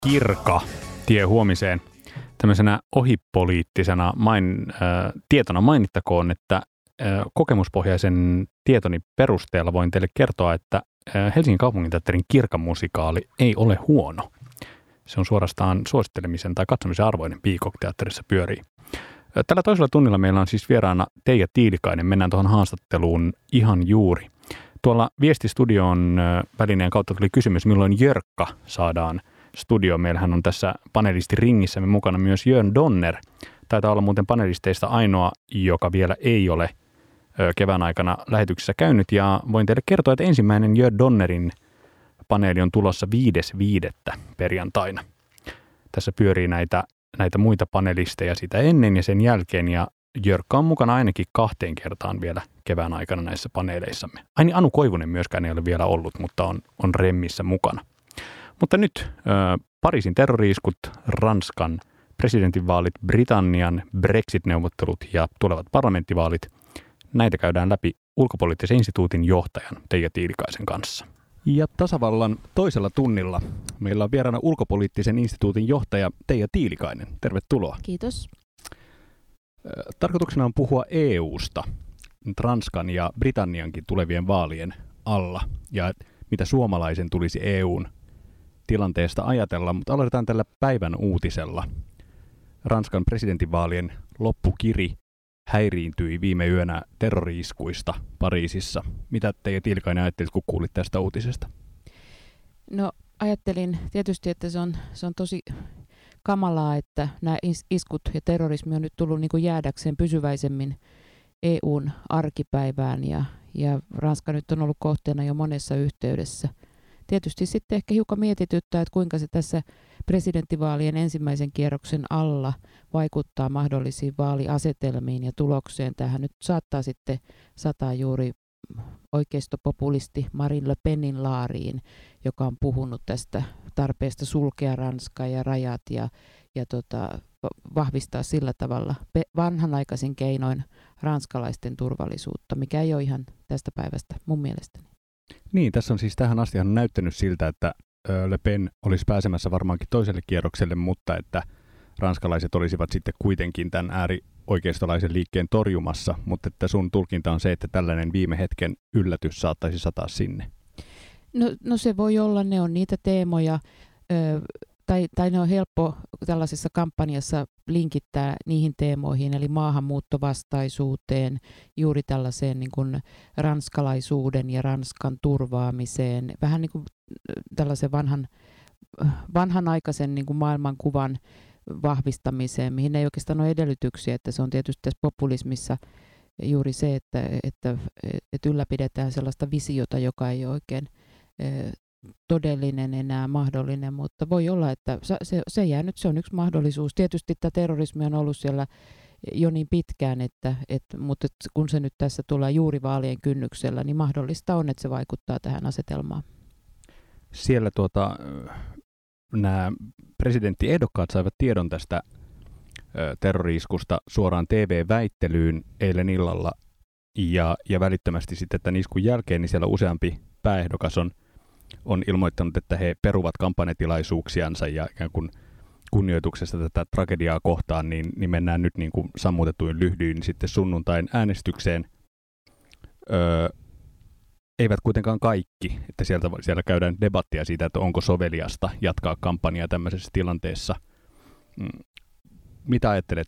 Kirka tie huomiseen. Tämmöisenä ohipoliittisena tietona mainittakoon, että kokemuspohjaisen tietoni perusteella voin teille kertoa, että Helsingin kaupunginteatterin Kirka-musikaali ei ole huono. Se on suorastaan suosittelemisen tai katsomisen arvoinen. Peacock-teatterissa pyörii. Tällä toisella tunnilla meillä on siis vieraana Teija Tiilikainen. Mennään tuohon haastatteluun ihan juuri. Tuolla Viestistudion välineen kautta tuli kysymys, milloin Jörkka saadaan studioon. Meillähän on tässä panelistiringissämme mukana myös Jörn Donner. Taitaa olla muuten panelisteista ainoa, joka vielä ei ole kevään aikana lähetyksessä käynyt. Ja voin teille kertoa, että ensimmäinen Jörn Donnerin paneeli on tulossa 5.5. perjantaina. Tässä pyörii näitä muita panelisteja sitä ennen ja sen jälkeen. Ja Jörkka on mukana ainakin 2 kertaan vielä kevään aikana näissä paneeleissamme. Aini Anu Koivunen myöskään ei ole vielä ollut, mutta on remmissä mukana. Mutta nyt Pariisin terrori-iskut, Ranskan presidentinvaalit, Britannian Brexit-neuvottelut ja tulevat parlamenttivaalit. Näitä käydään läpi ulkopoliittisen instituutin johtajan Teija Tiilikaisen kanssa. Ja tasavallan toisella tunnilla meillä on vieraana ulkopoliittisen instituutin johtaja Teija Tiilikainen. Tervetuloa. Kiitos. Tarkoituksena on puhua EUsta, Ranskan ja Britanniankin tulevien vaalien alla ja mitä suomalaisen tulisi EUn tilanteesta ajatella, mutta aloitetaan tällä päivän uutisella. Ranskan presidentinvaalien loppukiri häiriintyi viime yönä terrori-iskuista Pariisissa. Mitä Teija Tiilikainen ajattelit, kun kuulit tästä uutisesta? No ajattelin tietysti, että se on tosi kamalaa, että nämä iskut ja terrorismi on nyt tullut niin kuin jäädäkseen pysyväisemmin EUn arkipäivään ja Ranska nyt on ollut kohteena jo monessa yhteydessä. Tietysti sitten ehkä hiukan mietityttää, että kuinka se tässä presidenttivaalien ensimmäisen kierroksen alla vaikuttaa mahdollisiin vaaliasetelmiin ja tulokseen. Tämähän nyt saattaa sitten sataa juuri oikeistopopulisti Marine Le Penin laariin, joka on puhunut tästä tarpeesta sulkea Ranska ja rajat ja vahvistaa sillä tavalla vanhanaikaisin keinoin ranskalaisten turvallisuutta, mikä ei ole ihan tästä päivästä mun mielestäni. Niin, tässä on siis tähän asti näyttänyt siltä, että Le Pen olisi pääsemässä varmaankin toiselle kierrokselle, mutta että ranskalaiset olisivat sitten kuitenkin tämän äärioikeistolaisen liikkeen torjumassa, mutta että sun tulkinta on se, että tällainen viime hetken yllätys saattaisi sataa sinne. No se voi olla, ne on niitä teemoja, tai ne on helppo tällaisessa kampanjassa linkittää niihin teemoihin, eli maahanmuuttovastaisuuteen, juuri tällaiseen niin kuin ranskalaisuuden ja Ranskan turvaamiseen, vähän niin kuin tällaisen vanhanaikaisen niin kuin maailmankuvan vahvistamiseen, mihin ei oikeastaan ole edellytyksiä, että se on tietysti tässä populismissa juuri se, että ylläpidetään sellaista visiota, joka ei ole oikein todellinen enää mahdollinen, mutta voi olla, että se on yksi mahdollisuus. Tietysti tämä terrorismi on ollut siellä jo niin pitkään, mutta kun se nyt tässä tulee juuri vaalien kynnyksellä, niin mahdollista on, että se vaikuttaa tähän asetelmaan. Siellä nämä presidenttiehdokkaat saivat tiedon tästä terrori-iskusta suoraan TV-väittelyyn eilen illalla ja välittömästi sitten tämän iskun jälkeen niin siellä useampi pääehdokas on ilmoittanut, että he peruvat kampanjatilaisuuksiansa ja ikään kuin kunnioituksesta tätä tragediaa kohtaan, niin mennään nyt niin kuin sammutetuin lyhdyin sitten sunnuntain äänestykseen. Eivät kuitenkaan kaikki, että siellä käydään debattia siitä, että onko soveliasta jatkaa kampanjaa tämmöisessä tilanteessa. Mitä ajattelet,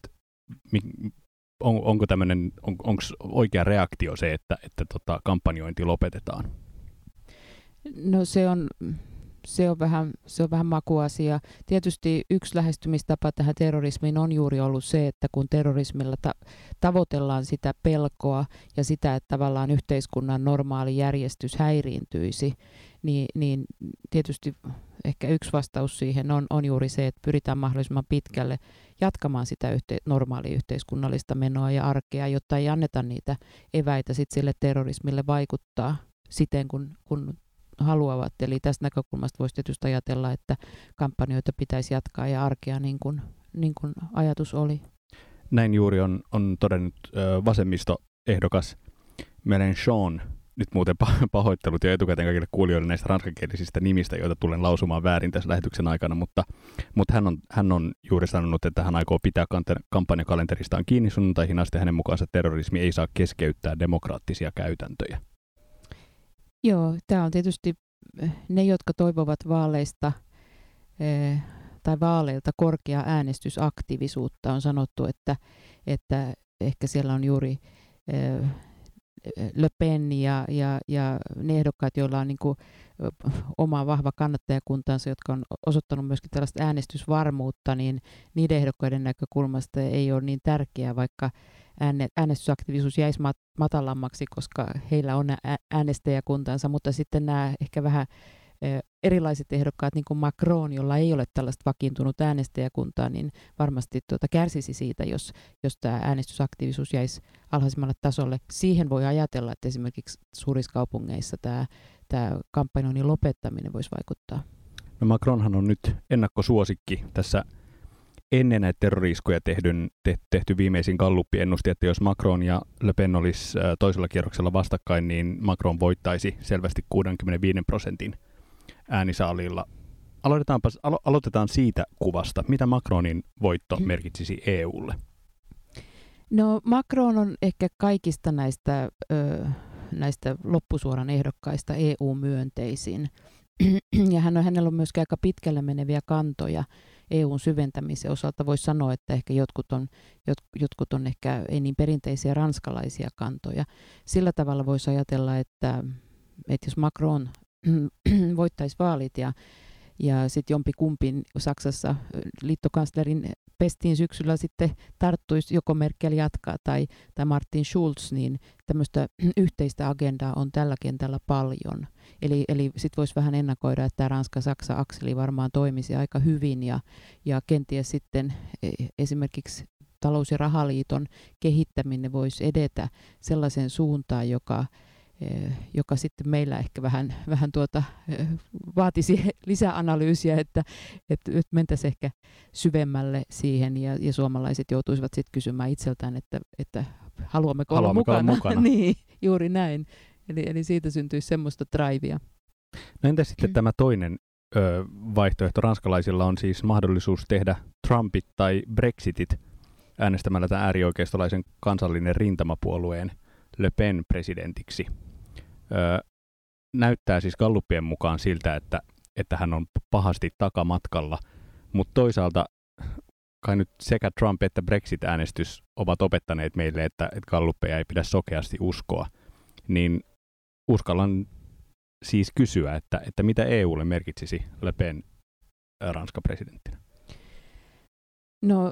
onko oikea reaktio se, että kampanjointi lopetetaan? No se on vähän makuasia. Tietysti yksi lähestymistapa tähän terrorismiin on juuri ollut se, että kun terrorismilla tavoitellaan sitä pelkoa ja sitä, että tavallaan yhteiskunnan normaali järjestys häiriintyisi, niin tietysti ehkä yksi vastaus siihen on juuri se, että pyritään mahdollisimman pitkälle jatkamaan sitä normaalia yhteiskunnallista menoa ja arkea, jotta ei anneta niitä eväitä sit sille terrorismille vaikuttaa siten, kun haluavat. Eli tästä näkökulmasta voisi tietysti ajatella, että kampanjoita pitäisi jatkaa ja arkea niin kuin ajatus oli. Näin juuri on todennut vasemmistoehdokas Mélenchon nyt muuten pahoittelut jo etukäteen kaikille kuulijoille näistä ranskankielisistä nimistä, joita tulen lausumaan väärin tässä lähetyksen aikana, mutta hän on juuri sanonut, että hän aikoo pitää kampanjakalenteristaan kiinni sunnuntaihin asti. Hänen mukaansa terrorismi ei saa keskeyttää demokraattisia käytäntöjä. Joo, tämä on tietysti ne, jotka toivovat vaaleista tai vaaleilta korkeaa äänestysaktiivisuutta. On sanottu, että ehkä siellä on juuri Le Pen ja ne ehdokkaat, joilla on niin kuin oma vahva kannattajakuntansa, jotka on osoittanut myöskin tällaista äänestysvarmuutta, niin niiden ehdokkaiden näkökulmasta ei ole niin tärkeää, vaikka äänestysaktiivisuus jäisi matalammaksi, koska heillä on äänestäjäkuntansa, mutta sitten nämä ehkä vähän erilaiset ehdokkaat, niin kuin Macron, jolla ei ole tällaista vakiintunut äänestäjäkuntaa, niin varmasti kärsisi siitä, jos tämä äänestysaktiivisuus jäisi alhaisemmalle tasolle. Siihen voi ajatella, että esimerkiksi suurissa kaupungeissa tämä kampanjoinnin lopettaminen voisi vaikuttaa. No Macronhan on nyt ennakkosuosikki tässä ennen näitä terrori-iskuja tehty viimeisin Galluppi ennusti, että jos Macron ja Le Pen olisi toisella kierroksella vastakkain, niin Macron voittaisi selvästi 65% äänisaalilla. Aloitetaan siitä kuvasta. Mitä Macronin voitto merkitsisi EUlle? No Macron on ehkä kaikista näistä loppusuoran ehdokkaista EU-myönteisin. Ja hänellä on myöskin aika pitkälle meneviä kantoja EUn syventämisen osalta. Voisi sanoa, että ehkä jotkut on ehkä ei niin perinteisiä ranskalaisia kantoja. Sillä tavalla voisi ajatella, että jos Macron voittaisi vaalit ja sitten jompikumpi Saksassa liittokanslerin pestiin syksyllä sitten tarttuisi, joko Merkel jatkaa tai Martin Schulz, niin tämmöistä yhteistä agendaa on tällä kentällä paljon. Eli sitten voisi vähän ennakoida, että tämä Ranska-Saksa-akseli varmaan toimisi aika hyvin ja kenties sitten esimerkiksi talous- ja rahaliiton kehittäminen voisi edetä sellaiseen suuntaan, joka sitten meillä ehkä vähän vaatisi lisäanalyysiä, että mentäisiin ehkä syvemmälle siihen ja suomalaiset joutuisivat sitten kysymään itseltään, että haluammeko olla mukana. Niin, juuri näin. Eli siitä syntyisi semmoista draivia. No entä sitten tämä toinen vaihtoehto? Ranskalaisilla on siis mahdollisuus tehdä Trumpit tai Brexitit äänestämällä tämän äärioikeistolaisen kansallinen rintamapuolueen Le Pen presidentiksi. Näyttää siis Gallupien mukaan siltä, että hän on pahasti takamatkalla, mutta toisaalta kai nyt sekä Trump että Brexit-äänestys ovat opettaneet meille, että Galluppeja ei pidä sokeasti uskoa, niin uskallan siis kysyä, että mitä EUlle merkitsisi Le Pen Ranskan presidenttinä? No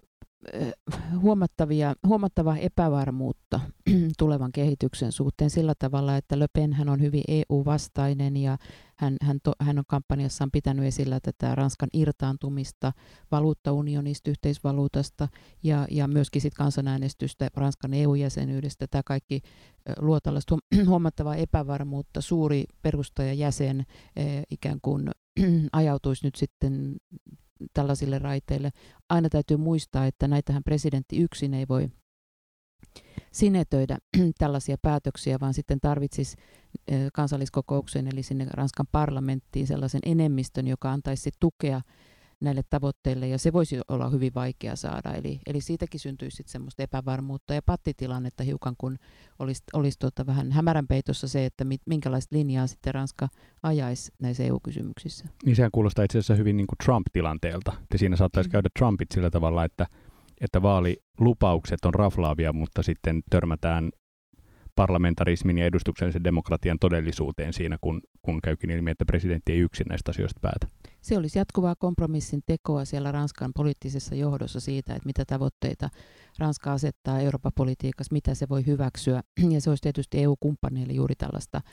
huomattavaa epävarmuutta tulevan kehityksen suhteen sillä tavalla, että Le Pen hän on hyvin EU-vastainen ja hän on kampanjassaan pitänyt esillä tätä Ranskan irtaantumista valuuttaunionista, yhteisvaluutasta ja myöskin sit kansanäänestystä Ranskan EU-jäsenyydestä. Tämä kaikki luo tällaista huomattavaa epävarmuutta. Suuri perustajajäsen ikään kuin ajautuisi nyt sitten tällaisille raiteille. Aina täytyy muistaa, että näitähän presidentti yksin ei voi sinetöidä tällaisia päätöksiä, vaan sitten tarvitsisi kansalliskokouksen eli sinne Ranskan parlamenttiin sellaisen enemmistön, joka antaisi tukea näille tavoitteille, ja se voisi olla hyvin vaikea saada. Eli siitäkin syntyisi sitten semmoista epävarmuutta ja pattitilannetta hiukan, kun olisi vähän hämärän peitossa se, että minkälaista linjaa sitten Ranska ajaisi näissä EU-kysymyksissä. Niin sehän kuulostaa itse asiassa hyvin niin kuin Trump-tilanteelta. Että siinä saattaisi käydä Trumpit sillä tavalla, että vaalilupaukset on raflaavia, mutta sitten törmätään parlamentarismin ja edustuksellisen demokratian todellisuuteen siinä, kun käykin ilmi, että presidentti ei yksin näistä asioista päätä. Se olisi jatkuvaa kompromissin tekoa siellä Ranskan poliittisessa johdossa siitä, että mitä tavoitteita Ranska asettaa Euroopan politiikassa, mitä se voi hyväksyä. Ja se olisi tietysti EU-kumppaneille juuri tällaista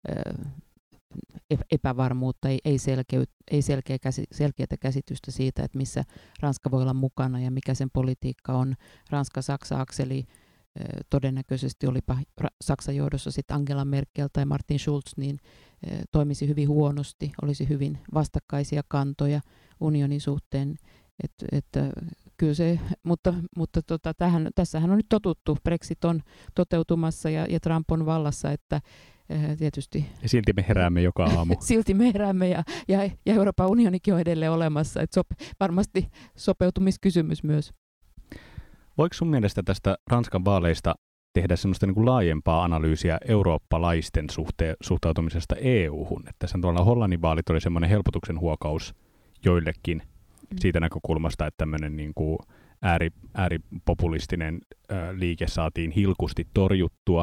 epävarmuutta, ei selkeää käsitystä siitä, että missä Ranska voi olla mukana ja mikä sen politiikka on. Ranska-Saksa-akseli todennäköisesti olipa Saksan johdossa sitten Angela Merkel tai Martin Schulz, niin toimisi hyvin huonosti, olisi hyvin vastakkaisia kantoja unionin suhteen. Kyllä se, mutta tässähän on nyt totuttu. Brexit on toteutumassa ja Trump on vallassa, että tietysti. Ja silti me heräämme joka aamu. Silti me heräämme ja Euroopan unionikin on edelleen olemassa, että varmasti sopeutumiskysymys myös. Voiko sun mielestä tästä Ranskan vaaleista tehdä semmoista niin kuin laajempaa analyysiä eurooppalaisten suhtautumisesta EU-hun? Että tässä tuolla Hollannin vaalit oli semmoinen helpotuksen huokaus joillekin siitä näkökulmasta, että tämmöinen niin kuin ääripopulistinen liike saatiin hilkusti torjuttua.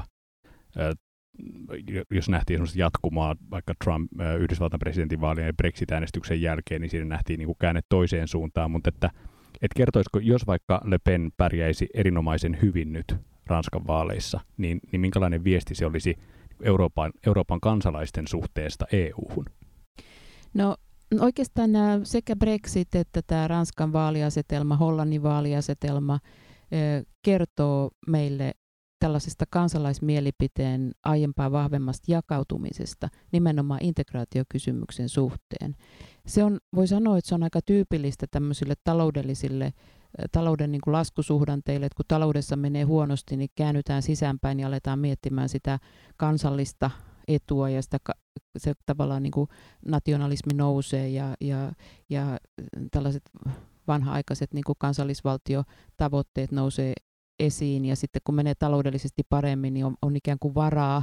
Jos nähtiin semmoista jatkumaa vaikka Trump Yhdysvaltain presidentinvaalien ja Brexit-äänestyksen jälkeen, niin siinä nähtiin niin kuin käänne toiseen suuntaan, mutta että kertoisiko, jos vaikka Le Pen pärjäisi erinomaisen hyvin nyt Ranskan vaaleissa, niin minkälainen viesti se olisi Euroopan kansalaisten suhteesta EU-hun? No oikeastaan nämä sekä Brexit että tämä Ranskan vaaliasetelma, Hollannin vaaliasetelma kertoo meille tällaisesta kansalaismielipiteen aiempaa vahvemmasta jakautumisesta nimenomaan integraatiokysymyksen suhteen. Se on, voi sanoa, että se on aika tyypillistä tämmöisille talouden niin kuin laskusuhdanteille, että kun taloudessa menee huonosti, niin käännytään sisäänpäin ja aletaan miettimään sitä kansallista etua ja se tavallaan niin kuin nationalismi nousee ja tällaiset vanha-aikaiset niin kuin kansallisvaltiotavoitteet nousee esiin ja sitten kun menee taloudellisesti paremmin, niin on ikään kuin varaa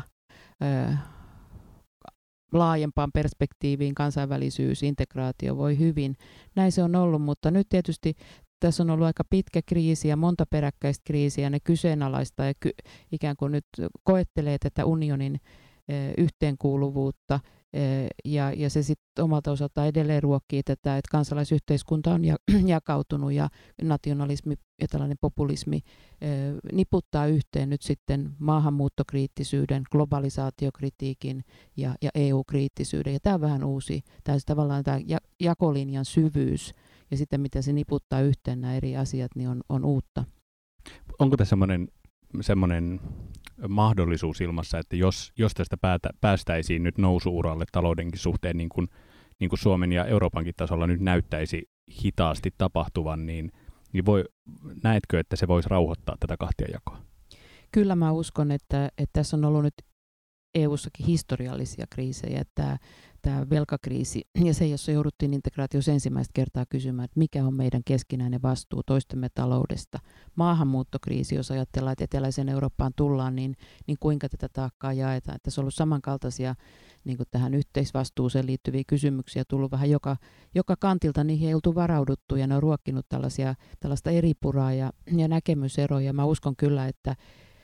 laajempaan perspektiiviin, kansainvälisyys, integraatio voi hyvin. Näin se on ollut, mutta nyt tietysti tässä on ollut aika pitkä kriisi ja monta peräkkäistä kriisiä, ne kyseenalaista ja ikään kuin nyt koettelee tätä unionin yhteenkuuluvuutta ja se sitten omalta osaltaan edelleen ruokkii tätä, että kansalaisyhteiskunta on jakautunut ja nationalismi ja tällainen populismi niputtaa yhteen nyt sitten maahanmuuttokriittisyyden, globalisaatiokritiikin ja EU-kriittisyyden. Ja tämä on vähän uusi, tavallaan tämä jakolinjan syvyys ja sitten mitä se niputtaa yhteen nämä eri asiat, niin on uutta. Onko tässä semmoinen mahdollisuus ilmassa, että jos tästä päästäisiin nyt nousu-uralle taloudenkin suhteen, niin kuin Suomen ja Euroopankin tasolla nyt näyttäisi hitaasti tapahtuvan, niin näetkö, että se voisi rauhoittaa tätä kahtiajakoa? Kyllä mä uskon, että tässä on ollut nyt EU-sakin historiallisia kriisejä, tämä velkakriisi ja se, jossa jouduttiin integraatiossa ensimmäistä kertaa kysymään, että mikä on meidän keskinäinen vastuu toistemme taloudesta. Maahanmuuttokriisi, jos ajatellaan, että eteläiseen Eurooppaan tullaan, niin kuinka tätä taakkaa jaetaan. Tässä on ollut samankaltaisia niin kuin tähän yhteisvastuuseen liittyviä kysymyksiä, tullut vähän joka kantilta, niihin ei oltu varauduttu ja ne on ruokkinut tällaista eripuraa ja näkemyseroja. Mä uskon kyllä, että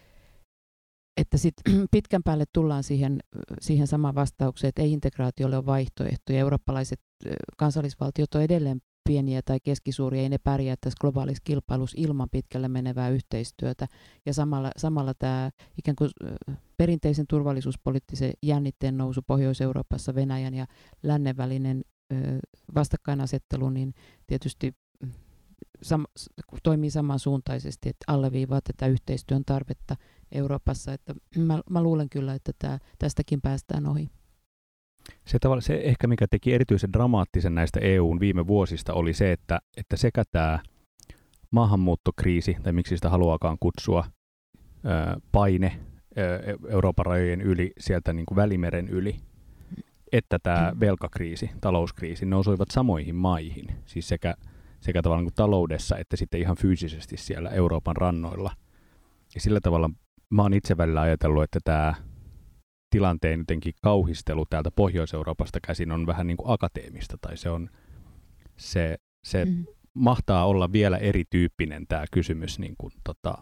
sit pitkän päälle tullaan siihen samaan vastaukseen, että ei integraatiolle ole vaihtoehtoja. Eurooppalaiset kansallisvaltiot on edelleen pieniä tai keskisuuria, ei ne pärjää tässä globaalissa kilpailussa ilman pitkälle menevää yhteistyötä. Ja samalla tämä ikään kuin perinteisen turvallisuuspoliittisen jännitteen nousu Pohjois-Euroopassa, Venäjän ja lännen välinen vastakkainasettelu, niin tietysti toimii samansuuntaisesti, että alleviivaa tätä yhteistyön tarvetta Euroopassa. Että mä luulen kyllä, että tästäkin päästään ohi. Se ehkä mikä teki erityisen dramaattisen näistä EUn viime vuosista oli se, että sekä tämä maahanmuuttokriisi, tai miksi sitä haluaakaan kutsua, paine Euroopan rajojen yli, sieltä niin kuin Välimeren yli, että tämä velkakriisi, talouskriisi, ne osuivat samoihin maihin, siis sekä tavallaan niin kuin taloudessa että sitten ihan fyysisesti siellä Euroopan rannoilla. Ja sillä tavalla mä oon itse välillä ajatellut, että tämä tilanteen jotenkin kauhistelu täältä Pohjois-Euroopasta käsin on vähän niin kuin akateemista, tai se mahtaa olla vielä erityyppinen tämä kysymys niin kuin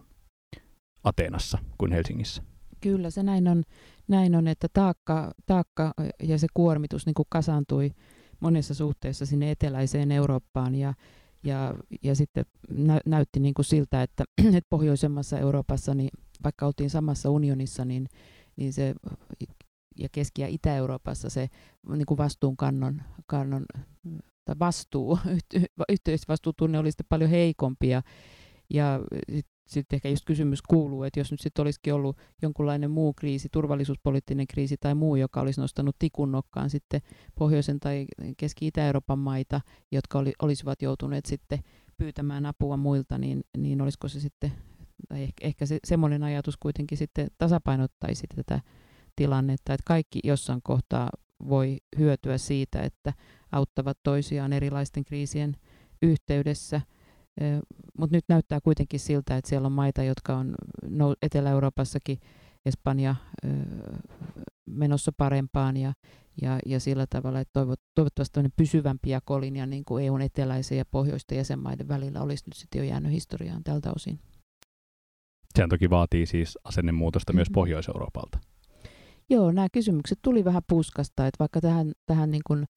Ateenassa kuin Helsingissä. Kyllä se näin on, että taakka ja se kuormitus niin kuin kasaantui monessa suhteessa sinne eteläiseen Eurooppaan ja sitten näytti niin kuin siltä, että pohjoisemmassa Euroopassa, niin vaikka oltiin samassa unionissa, niin se ja Keski- ja Itä-Euroopassa se niin kuin vastuunkannon tai yhteisvastuutunne oli sitten paljon heikompi ja sitten ehkä just kysymys kuuluu, että jos nyt sitten olisikin ollut jonkunlainen muu kriisi, turvallisuuspoliittinen kriisi tai muu, joka olisi nostanut tikun nokkaan sitten Pohjoisen tai Keski-Itä-Euroopan maita, jotka olisivat joutuneet sitten pyytämään apua muilta, niin olisiko se sitten, tai ehkä se semmoinen ajatus kuitenkin sitten tasapainottaisi tilannetta, että kaikki jossain kohtaa voi hyötyä siitä, että auttavat toisiaan erilaisten kriisien yhteydessä. Mutta nyt näyttää kuitenkin siltä, että siellä on maita, jotka on Etelä-Euroopassakin, Espanja menossa parempaan ja sillä tavalla, että toivottavasti pysyvämpi jakolinja niin kuin EUn eteläisen ja pohjoisten jäsenmaiden välillä olisi nyt sitten jo jäänyt historiaan tältä osin. Sehän toki vaatii siis asennemuutosta myös Pohjois-Euroopalta. Joo, nämä kysymykset tuli vähän puskasta, että vaikka tähän niin kuin,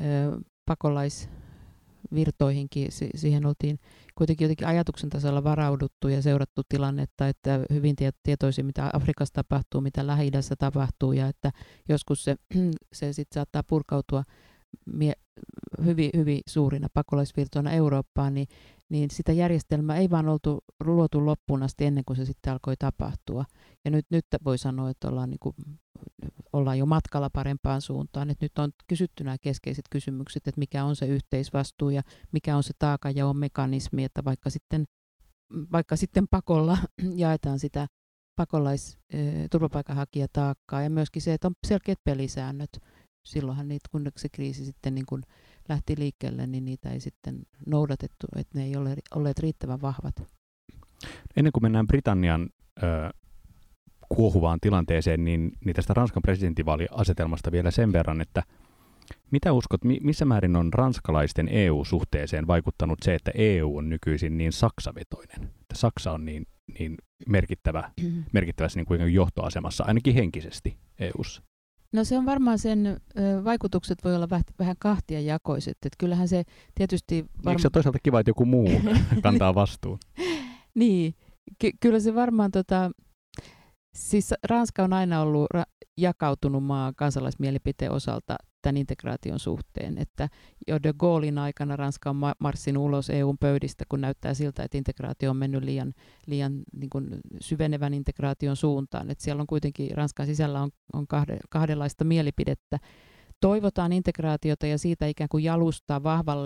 pakolaisvirtoihinkin siihen oltiin kuitenkin jotenkin ajatuksen tasolla varauduttu ja seurattu tilannetta, että hyvin tietoisia, mitä Afrikassa tapahtuu, mitä Lähi-idässä tapahtuu ja että joskus se sitten saattaa purkautua hyvin, hyvin suurina pakolaisvirtoina Eurooppaan, niin sitä järjestelmää ei vaan oltu luotu loppuun asti ennen kuin se sitten alkoi tapahtua. Ja nyt voi sanoa, että ollaan jo matkalla parempaan suuntaan. Et nyt on kysytty nämä keskeiset kysymykset, että mikä on se yhteisvastuu ja mikä on se taakanjaon mekanismi, että vaikka sitten pakolla jaetaan sitä turvapaikanhakijataakkaa ja myöskin se, että on selkeät pelisäännöt. Silloinhan niitä, kun se kriisi sitten niin kun lähti liikkeelle, niin niitä ei sitten noudatettu, että ne ei ole olleet riittävän vahvat. Ennen kuin mennään Britannian kuohuvaan tilanteeseen, niin tästä Ranskan presidentinvaaliasetelmasta vielä sen verran, että mitä uskot, missä määrin on ranskalaisten EU-suhteeseen vaikuttanut se, että EU on nykyisin niin saksavetoinen? Että Saksa on niin merkittävässä niin kuin johtoasemassa, ainakin henkisesti EU:ssa. No se on varmaan sen vaikutukset voi olla vähän kahtiajakoiset. Että kyllähän se tietysti... Eikö se ole toisaalta kiva, että joku muu kantaa vastuun? Niin, kyllä se varmaan... Siis Ranska on aina ollut jakautunut maa kansalaismielipiteen osalta tämän integraation suhteen. Että jo de Gaullen aikana Ranska on marssinut ulos EUn pöydistä, kun näyttää siltä, että integraatio on mennyt liian niin kuin syvenevän integraation suuntaan. Että siellä on kuitenkin Ranskan sisällä on kahdenlaista mielipidettä. Toivotaan integraatiota ja siitä ikään kuin jalustaa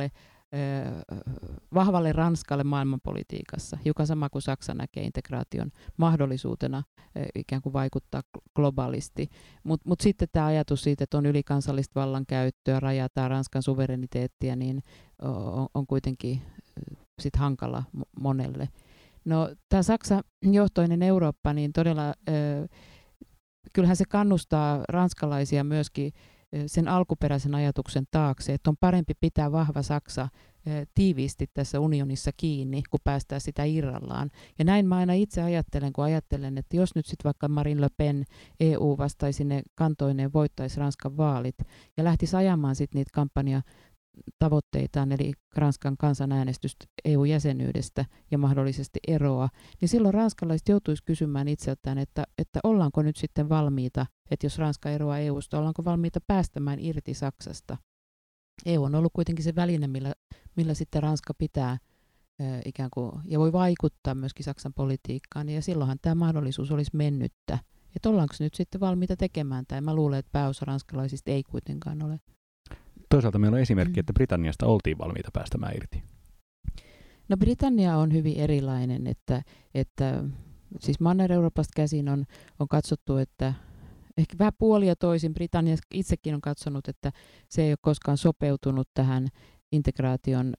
vahvalle Ranskalle maailmanpolitiikassa, joka sama kuin Saksa näkee integraation mahdollisuutena ikään kuin vaikuttaa globaalisti. Mut sitten tämä ajatus siitä, että on ylikansallista vallankäyttöä, rajataan Ranskan suvereniteettia, niin on kuitenkin sit hankala monelle. No tämä Saksa-johtoinen Eurooppa, niin todella kyllähän se kannustaa ranskalaisia myöskin sen alkuperäisen ajatuksen taakse, että on parempi pitää vahva Saksa tiiviisti tässä unionissa kiinni, kun päästään sitä irrallaan. Ja näin mä aina itse ajattelen, että jos nyt sitten vaikka Marine Le Pen EU-vastaisine kantoineen voittaisi Ranskan vaalit ja lähtisi ajamaan sitten niitä kampanjatavoitteitaan, eli Ranskan kansanäänestystä EU-jäsenyydestä ja mahdollisesti eroa, niin silloin ranskalaiset joutuisi kysymään itseltään, että ollaanko nyt sitten valmiita, että jos Ranska eroaa EUsta, ollaanko valmiita päästämään irti Saksasta. EU on ollut kuitenkin se väline, millä sitten Ranska pitää ikään kuin, ja voi vaikuttaa myöskin Saksan politiikkaan, ja silloinhan tämä mahdollisuus olisi mennyttä. Että ollaanko nyt sitten valmiita tekemään tämä? Mä luulen, että pääosa ranskalaisista ei kuitenkaan ole. Toisaalta meillä on esimerkki, että Britanniasta oltiin valmiita päästämään irti. No Britannia on hyvin erilainen, että siis Manner-Euroopasta käsin on katsottu, että ehkä vähän puoli ja toisin. Britannia itsekin on katsonut, että se ei ole koskaan sopeutunut tähän integraation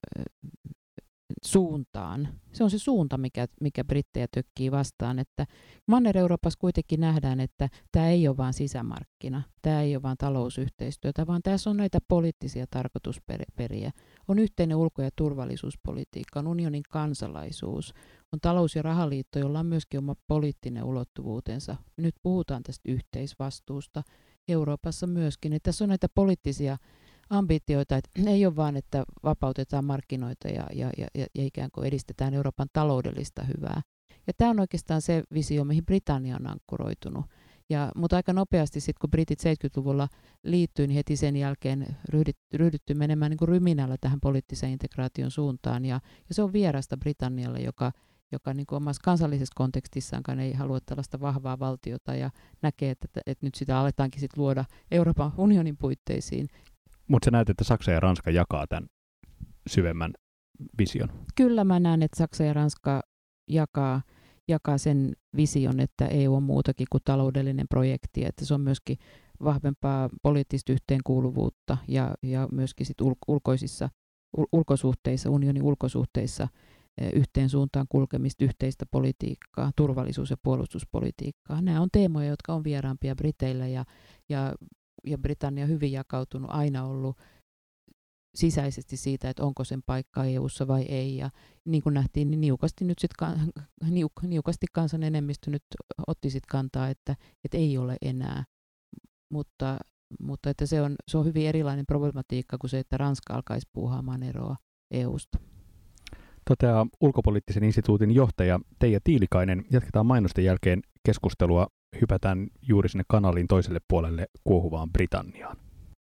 suuntaan. Se on se suunta, mikä brittejä tökkii vastaan. Että Manner-Euroopassa kuitenkin nähdään, että tämä ei ole vain sisämarkkina, tämä ei ole vain talousyhteistyötä, vaan tässä on näitä poliittisia tarkoitusperiä. On yhteinen ulko- ja turvallisuuspolitiikka, on unionin kansalaisuus, on talous- ja rahaliitto, jolla on myöskin oma poliittinen ulottuvuutensa. Nyt puhutaan tästä yhteisvastuusta Euroopassa myöskin. Että tässä on näitä poliittisia ambitioita, että ei ole vaan, että vapautetaan markkinoita ja ikään kuin edistetään Euroopan taloudellista hyvää. Ja tämä on oikeastaan se visio, mihin Britannia on ankkuroitunut. Mutta aika nopeasti sitten, kun britit 70-luvulla liittyi, niin heti sen jälkeen ryhdytty menemään niin kuin ryminällä tähän poliittiseen integraation suuntaan. Ja se on vierasta Britannialle, joka niin kuin omassa kansallisessa kontekstissaankaan ei halua tällaista vahvaa valtiota ja näkee, että nyt sitä aletaankin sit luoda Euroopan unionin puitteisiin. Mutta sä näet, että Saksa ja Ranska jakaa tämän syvemmän vision. Kyllä mä näen, että Saksa ja Ranska jakaa jakaa sen vision, että EU on muutakin kuin taloudellinen projekti, että se on myöskin vahvempaa poliittista yhteenkuuluvuutta ja myöskin sit ulkosuhteissa, unionin ulkosuhteissa yhteen suuntaan kulkemista, yhteistä politiikkaa, turvallisuus- ja puolustuspolitiikkaa. Nämä on teemoja, jotka on vieraampia Briteillä ja Britannia hyvin jakautunut, aina ollut sisäisesti siitä, että onko sen paikka EU:ssa vai ei. Ja niin kuin nähtiin, niin niukasti kansan enemmistö nyt otti sit kantaa, että ei ole enää. Mutta että se on hyvin erilainen problematiikka kuin se, että Ranska alkaisi puuhaamaan eroa EU:sta. Toteaa ulkopoliittisen instituutin johtaja Teija Tiilikainen. Jatketaan mainosten jälkeen keskustelua. Hypätään juuri sinne kanalin toiselle puolelle kuohuvaan Britanniaan.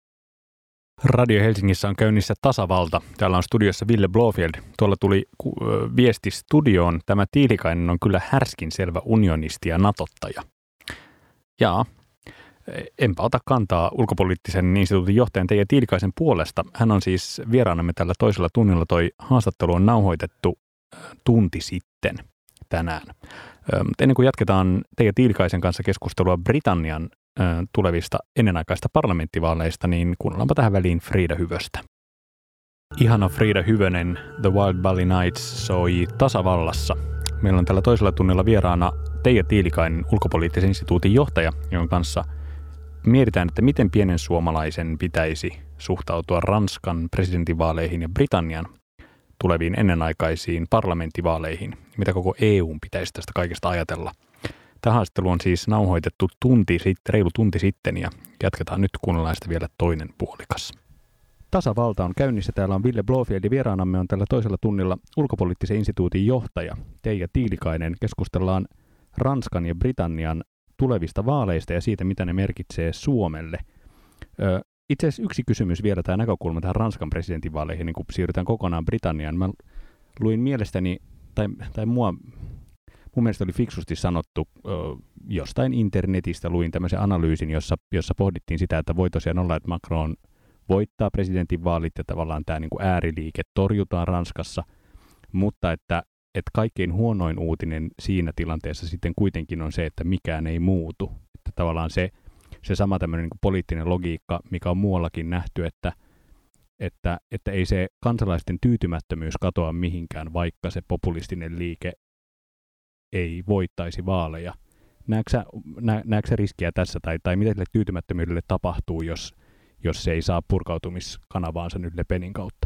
Radio Helsingissä on käynnissä Tasavalta. Täällä on studiossa Ville Blåfjeld. Tuolla tuli viesti studioon. Tämä Tiilikainen on kyllä härskin selvä unionisti ja natottaja. Jaa, enpä ota kantaa ulkopoliittisen instituutin johtajan Teija Tiilikaisen puolesta. Hän on siis vieraanamme tällä toisella tunnilla. Toi haastattelu on nauhoitettu tunti sitten tänään. Mutta ennen kuin jatketaan Teija Tiilikaisen kanssa keskustelua Britannian tulevista ennenaikaista parlamenttivaaleista, niin kuunnellaanpa tähän väliin Frida Hyvöstä. Ihana Frida Hyvönen, The Wild Valley Nights soi Tasavallassa. Meillä on tällä toisella tunnilla vieraana Teija Tiilikainen, ulkopoliittisen instituutin johtaja, jonka kanssa mietitään, että miten pienen suomalaisen pitäisi suhtautua Ranskan presidentinvaaleihin ja Britannian tuleviin ennenaikaisiin parlamenttivaaleihin. Mitä koko EUn pitäisi tästä kaikesta ajatella. Tämä haastattelu on siis nauhoitettu reilu tunti sitten ja jatketaan nyt, kuunnellaan sitä vielä toinen puolikas. Tasavalta on käynnissä. Täällä on Ville Blåfjeld ja vieraanamme on tällä toisella tunnilla ulkopoliittisen instituutin johtaja Teija Tiilikainen. Keskustellaan Ranskan ja Britannian tulevista vaaleista ja siitä, mitä ne merkitsee Suomelle. Itse asiassa yksi kysymys vielä, tämä näkökulma tähän Ranskan presidentinvaaleihin, niin kun siirrytään kokonaan Britanniaan. Mä luin mielestäni, tai mun mielestä oli fiksusti sanottu, jostain internetistä luin tämmöisen analyysin, jossa pohdittiin sitä, että voi tosiaan olla, että Macron voittaa presidentinvaalit ja tavallaan tämä niin kuin ääriliike torjutaan Ranskassa, mutta että kaikkein huonoin uutinen siinä tilanteessa sitten kuitenkin on se, että mikään ei muutu. Että tavallaan se sama tämmöinen niin kuin poliittinen logiikka, mikä on muuallakin nähty, että ei se kansalaisten tyytymättömyys katoa mihinkään, vaikka se populistinen liike ei voittaisi vaaleja. Näetkö sä riskiä tässä, tai mitä sille tyytymättömyydelle tapahtuu, jos se ei saa purkautumiskanavaansa nyt Le Penin kautta?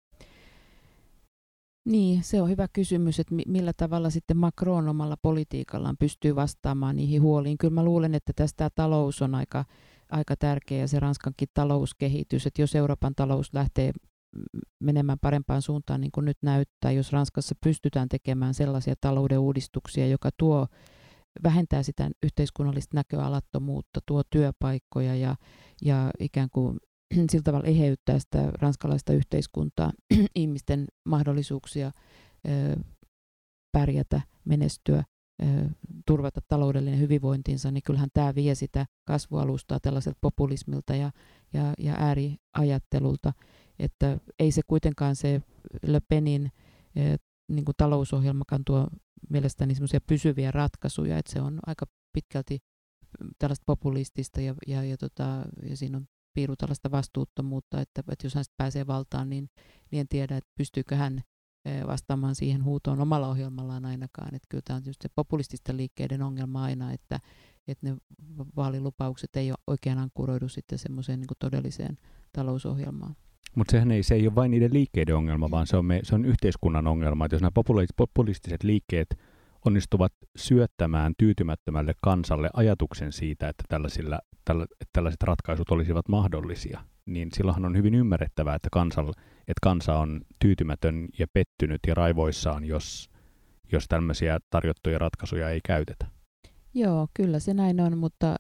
Niin, se on hyvä kysymys, että millä tavalla sitten Macron omalla politiikallaan pystyy vastaamaan niihin huoliin. Kyllä mä luulen, että tästä talous on aika tärkeä ja se Ranskankin talouskehitys, että jos Euroopan talous lähtee menemään parempaan suuntaan niin kuin nyt näyttää, jos Ranskassa pystytään tekemään sellaisia talouden uudistuksia, joka vähentää sitä yhteiskunnallista näköalattomuutta, tuo työpaikkoja ja ikään kuin sillä tavalla eheyttää sitä ranskalaista yhteiskuntaa, ihmisten mahdollisuuksia pärjätä, menestyä, turvata taloudellinen hyvinvointinsa, niin kyllähän tämä vie sitä kasvualustaa tällaiselta populismilta ja ääriajattelulta, että ei se kuitenkaan se Le Penin niin kuin talousohjelmakaan tuo mielestäni semmoisia pysyviä ratkaisuja, että se on aika pitkälti tällaista populistista ja siinä on piiru tällaista vastuuttomuutta, että jos hän pääsee valtaan, niin en tiedä, että pystyykö hän vastaamaan siihen huutoon omalla ohjelmallaan ainakaan. Että kyllä tämä on tietysti populististen liikkeiden ongelma aina, että ne vaalilupaukset ei ole oikein ankkuroidu sitten semmoiseen niin kuin todelliseen talousohjelmaan. Mutta se ei ole vain niiden liikkeiden ongelma, vaan se on yhteiskunnan ongelma. Että jos nämä populistiset liikkeet onnistuvat syöttämään tyytymättömälle kansalle ajatuksen siitä, että tällaiset ratkaisut olisivat mahdollisia, niin silloinhan on hyvin ymmärrettävää, että kansa on tyytymätön ja pettynyt ja raivoissaan, jos tämmöisiä tarjottuja ratkaisuja ei käytetä. Joo, kyllä se näin on, mutta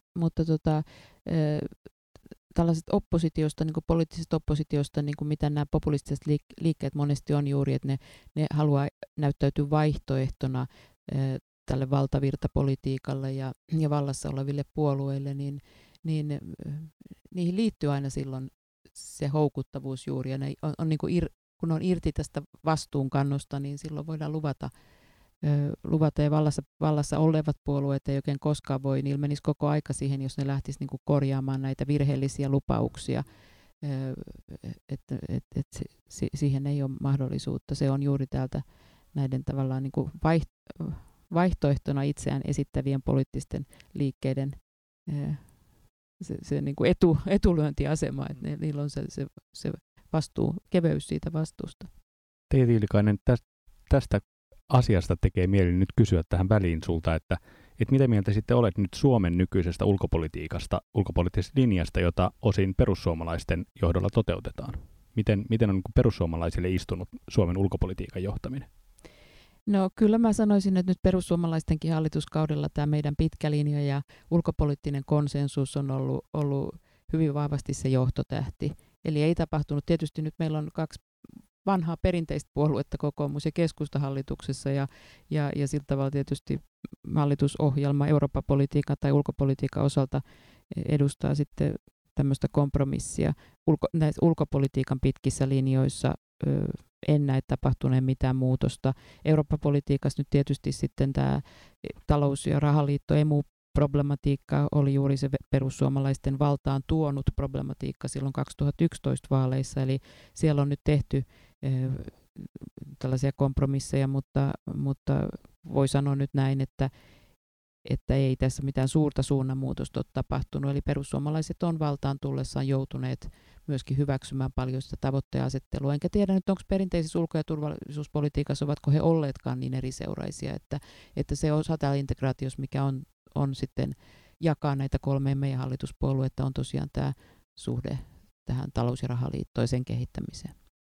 tällaiset oppositiosta, niin kuin poliittisesta oppositiosta, niin kuin mitä nämä populistiset liikkeet monesti on juuri, että ne haluaa näyttäytyä vaihtoehtona tälle valtavirtapolitiikalle ja vallassa oleville puolueille, niin niihin liittyy aina silloin se houkuttavuus juuri, ja ne on niin kuin kun on irti tästä vastuunkannosta, niin silloin voidaan luvata luvata ja vallassa olevat puolueet ei oikein koskaan voi, niin ilmenisi koko aika siihen, jos ne lähtisivät niin korjaamaan näitä virheellisiä lupauksia. Siihen ei ole mahdollisuutta. Se on juuri täältä näiden tavallaan niin kuin vaihtoehtona itseään esittävien poliittisten liikkeiden se niin kuin etulyöntiasema, että niillä on se vastuu, keveys siitä vastuusta. Teija Tiilikainen, tästä asiasta tekee mieli nyt kysyä tähän väliin sulta, että mitä mieltä sitten olet nyt Suomen nykyisestä ulkopolitiikasta, ulkopoliittisesta linjasta, jota osin perussuomalaisten johdolla toteutetaan? Miten on perussuomalaisille istunut Suomen ulkopolitiikan johtaminen? No kyllä mä sanoisin, että nyt perussuomalaistenkin hallituskaudella tämä meidän pitkä linja ja ulkopoliittinen konsensus on ollut hyvin vahvasti se johtotähti. Eli ei tapahtunut. Tietysti nyt meillä on 2 vanhaa perinteistä puoluetta, kokoomus ja keskusta hallituksessa ja sillä tavalla tietysti hallitusohjelma Eurooppa-politiikan tai ulkopolitiikan osalta edustaa sitten tämmöistä kompromissia. Näissä ulkopolitiikan pitkissä linjoissa en näe tapahtuneen mitään muutosta. Eurooppa-politiikassa nyt tietysti sitten tämä talous- ja rahaliitto EMU-problematiikka oli juuri se perussuomalaisten valtaan tuonut problematiikka silloin 2011 vaaleissa, eli siellä on nyt tehty tällaisia kompromisseja, mutta voi sanoa nyt näin, että ei tässä mitään suurta suunnanmuutosta ole tapahtunut. Eli perussuomalaiset on valtaan tullessaan joutuneet myöskin hyväksymään paljon sitä tavoitteasettelua. Enkä tiedä nyt, onko perinteisessä ulko- ja turvallisuuspolitiikassa, ovatko he olleetkaan niin eriseuraisia, että se osa täällä integraatiossa, mikä on sitten jakaa näitä 3 meidän hallituspuoluetta, on tosiaan tämä suhde tähän talous- ja rahaliittoon ja sen kehittämiseen.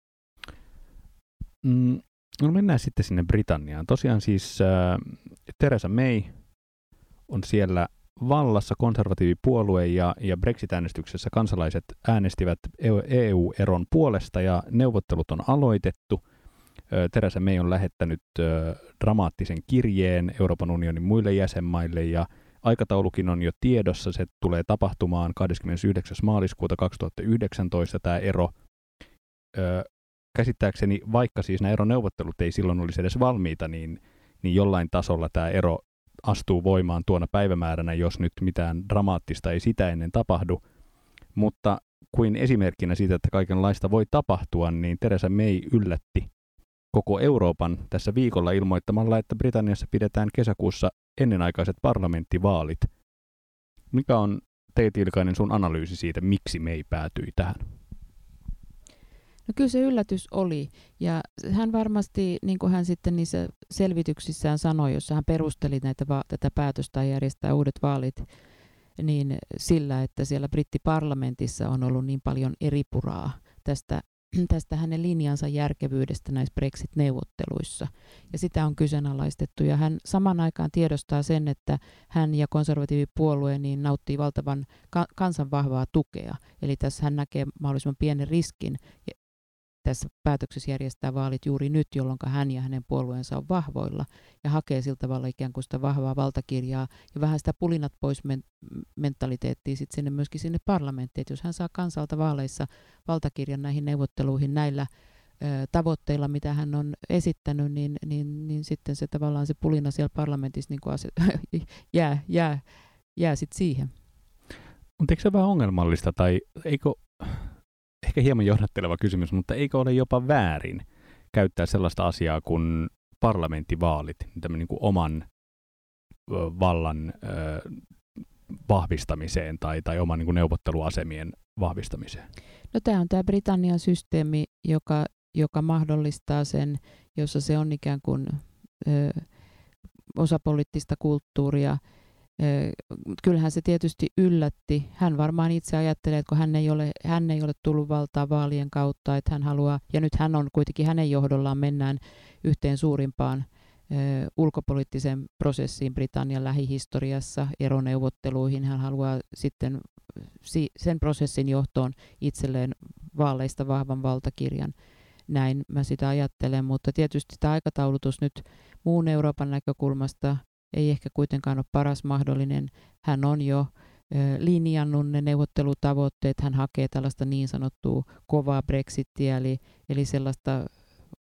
No mennään sitten sinne Britanniaan. Tosiaan siis Theresa May on siellä vallassa, konservatiivipuolue, ja Brexit-äänestyksessä kansalaiset äänestivät EU-eron puolesta ja neuvottelut on aloitettu. Theresa May on lähettänyt dramaattisen kirjeen Euroopan unionin muille jäsenmaille ja aikataulukin on jo tiedossa. Se tulee tapahtumaan 29. maaliskuuta 2019 tämä ero. Käsittääkseni, vaikka siis nämä eroneuvottelut ei silloin olisi edes valmiita, niin jollain tasolla tämä ero astuu voimaan tuona päivämääränä, jos nyt mitään dramaattista ei sitä ennen tapahdu. Mutta kuin esimerkkinä siitä, että kaikenlaista voi tapahtua, niin Theresa May yllätti koko Euroopan tässä viikolla ilmoittamalla, että Britanniassa pidetään kesäkuussa ennenaikaiset parlamenttivaalit. Mikä on, Teija Tiilikainen, sun analyysi siitä, miksi May päätyi tähän? No kyllä se yllätys oli, ja hän varmasti, niin kuin hän sitten niissä selvityksissään sanoi, jossa hän perusteli tätä päätöstä järjestää uudet vaalit, niin sillä, että siellä brittiparlamentissa on ollut niin paljon eripuraa tästä hänen linjansa järkevyydestä näissä Brexit-neuvotteluissa. Ja sitä on kyseenalaistettu. Ja hän saman aikaan tiedostaa sen, että hän ja konservatiivipuolue niin nauttii valtavan kansan vahvaa tukea. Eli tässä hän näkee mahdollisimman pienen riskin tässä päätöksessä järjestää vaalit juuri nyt, jolloin hän ja hänen puolueensa on vahvoilla ja hakee sillä tavalla ikään kuin sitä vahvaa valtakirjaa ja vähän sitä pulinat pois mentaliteettia sitten myöskin sinne parlamenttiin. Että jos hän saa kansalta vaaleissa valtakirjan näihin neuvotteluihin näillä tavoitteilla, mitä hän on esittänyt, niin sitten se tavallaan se pulina siellä parlamentissa niin kuin jää sitten siihen. Mutta eikö se vähän ongelmallista tai eikö... Ehkä hieman johdatteleva kysymys, mutta eikö ole jopa väärin käyttää sellaista asiaa kuin parlamenttivaalit, niin kuin oman vallan vahvistamiseen tai oman niin kuin neuvotteluasemien vahvistamiseen? No tämä on tämä Britannian systeemi, joka mahdollistaa sen, jossa se on ikään kuin osa poliittista kulttuuria. Kyllähän se tietysti yllätti. Hän varmaan itse ajattelee, että kun hän ei ole tullut valtaan vaalien kautta, että hän haluaa, ja nyt hän on kuitenkin hänen johdollaan mennään yhteen suurimpaan ulkopoliittiseen prosessiin Britannian lähihistoriassa, eroneuvotteluihin. Hän haluaa sitten sen prosessin johtoon itselleen vaaleista vahvan valtakirjan. Näin mä sitä ajattelen, mutta tietysti tämä aikataulutus nyt muun Euroopan näkökulmasta ei ehkä kuitenkaan ole paras mahdollinen. Hän on jo linjannut ne neuvottelutavoitteet. Hän hakee tällaista niin sanottua kovaa Brexittiä, eli sellaista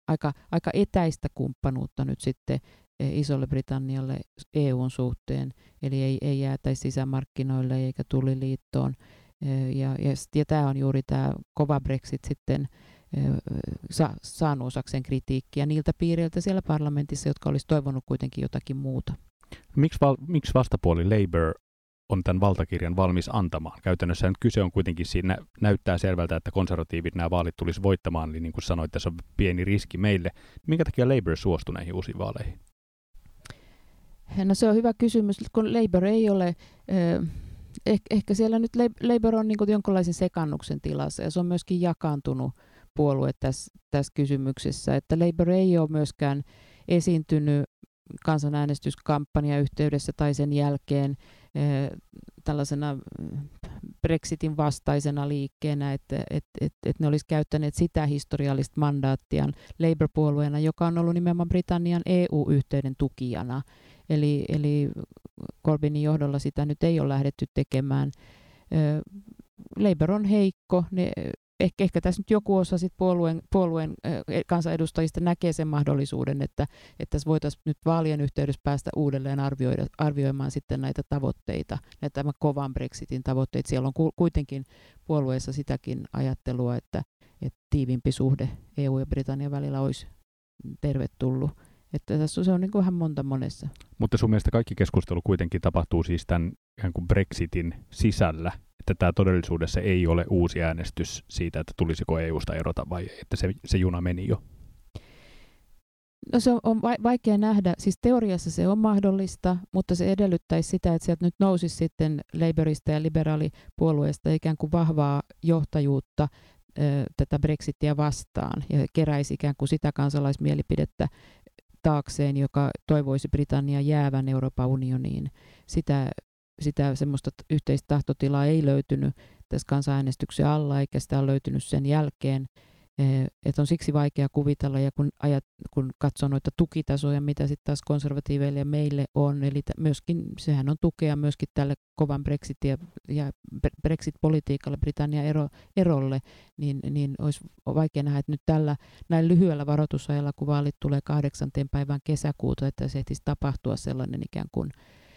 aika etäistä kumppanuutta nyt sitten Isolle Britannialle EUn suhteen, eli ei jäätäisi sisämarkkinoille eikä tulliliittoon. Ja tämä on juuri tämä kova Brexit sitten saanut osakseen kritiikkiä niiltä piireiltä siellä parlamentissa, jotka olisi toivonut kuitenkin jotakin muuta. Miksi vastapuoli Labour on tämän valtakirjan valmis antamaan? Käytännössä kyse on kuitenkin siinä, näyttää selvältä, että konservatiivit nämä vaalit tulisi voittamaan, eli niin kuin sanoit, tässä on pieni riski meille. Minkä takia Labour suostui näihin uusiin vaaleihin? No se on hyvä kysymys, kun Labour ei ole, ehkä siellä nyt Labour on niin kuin jonkinlaisen sekannuksen tilassa, ja se on myöskin jakaantunut puolue tässä kysymyksessä, että Labour ei ole myöskään esiintynyt kansanäänestyskampanjan yhteydessä tai sen jälkeen tällaisena Brexitin vastaisena liikkeenä, että ne olisi käyttäneet sitä historiallista mandaattiaan Labour-puolueena, joka on ollut nimenomaan Britannian EU-yhteyden tukijana. Eli Corbynin johdolla sitä nyt ei ole lähdetty tekemään. Labour on heikko. Ehkä tässä nyt joku osa sit puolueen kansanedustajista näkee sen mahdollisuuden, että tässä voitaisiin nyt vaalien yhteydessä päästä uudelleen arvioimaan sitten näitä tavoitteita, näitä kovan Brexitin tavoitteita. Siellä on kuitenkin puolueessa sitäkin ajattelua, että tiiviimpi suhde EU ja Britannian välillä olisi tervetullut. Että tässä se on niin kuin vähän monessa. Mutta sun mielestä kaikki keskustelu kuitenkin tapahtuu siis tämän ikään kuin Brexitin sisällä, että tämä todellisuudessa ei ole uusi äänestys siitä, että tulisiko EUsta erota vai että se juna meni jo? No se on vaikea nähdä. Siis teoriassa se on mahdollista, mutta se edellyttäisi sitä, että sieltä nyt nousisi sitten Labourista ja liberaalipuolueesta ikään kuin vahvaa johtajuutta tätä Brexitia vastaan ja keräisi ikään kuin sitä kansalaismielipidettä taakseen, joka toivoisi Britannian jäävän Euroopan unioniin. Sitä semmoista yhteistä tahtotilaa ei löytynyt tässä kansanäänestyksen alla, eikä sitä ole löytynyt sen jälkeen. Että on siksi vaikea kuvitella, ja kun katsoo noita tukitasoja, mitä sitten taas konservatiiveille ja meille on, eli myöskin, sehän on tukea myöskin tälle kovan ja Brexit-politiikalle, Britannian erolle, niin olisi vaikea nähdä, että nyt näin lyhyellä varoitusajalla, kun vaalit tulee 8. päivään kesäkuuta, että se ehtisi tapahtua sellainen ikään kuin